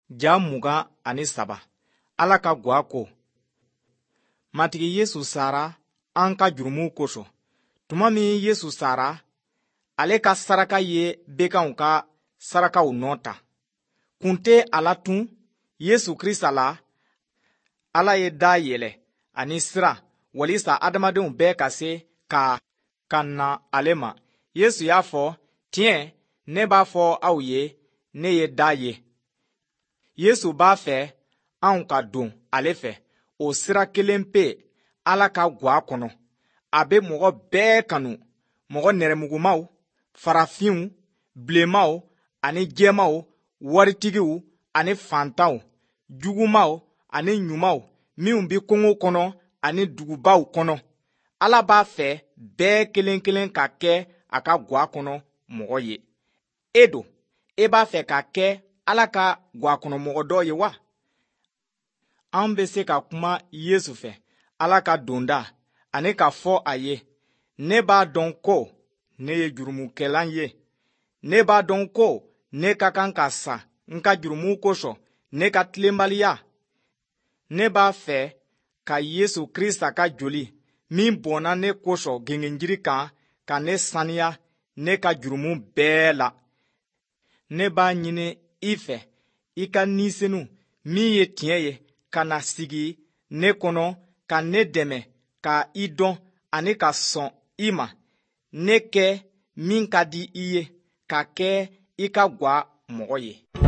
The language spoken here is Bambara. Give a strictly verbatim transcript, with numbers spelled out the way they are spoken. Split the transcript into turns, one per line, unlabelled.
Ja mugan ani saba Ala ka gwa ko. Matigi Yesu sara an ka jurumu kosɔn. Tuma min Yesu sara, ale ka saraka ye bɛkanw ka sarakaw nɔ ta. Kun tɛ a la tun Yesu Krista la, Ala ye da yɛlɛ ani sira walisa adamadenw bɛɛ ka se ka ka na ale ma. Yesu y'a fɔ, tiɲɛ, ne b'a fɔ aw ye, ne ye da ye. Yesu b'a fɛ anw ka don ale fɛ. O sira kelen pe Ala ka gwa kɔnɔ. A bɛ mɔgɔ bɛɛ kanu, mɔgɔ nɛrɛmugumaw, farafinw, bilenmaw ani jɛmaw, waritigiw ani fantanw, jugumaw ani ɲumanw, minw bi kungo kɔnɔ ani dugubaw kɔnɔ. Ala b'a fɛ bɛɛ kelen kelen ka kɛ a ka gwa kɔnɔ mɔgɔ ye. E don, e b'a fɛ ka kɛ Ala ka gwa kɔnɔ mɔgɔ dɔ ye wa? An bɛ se ka kuma Yesu fɛ, Ala ka donda, ani ka fɔ a ye, ne b'a dɔn ko ne ye jurumukɛlan ye. Ne b'a dɔn ko ne ka kan ka sa n ka jurumu kosɔn, ne ka tilenbaliya. Ne b'a fɛ ka Yesu Krista ka joli min bɔnna ne kosɔn gengenjiri kan ka ne saniya ne ka jurumu bɛɛ la. Ne b'a ɲini i fɛ, i ka nisenu min ye tiɲɛ ye, ka na sigi ne kɔnɔ, ka ne dɛmɛ ka i dɔn ani ka sɔn i ma. Ne kɛ min ka di i ye, ka kɛ i ka gwa mɔgɔ ye.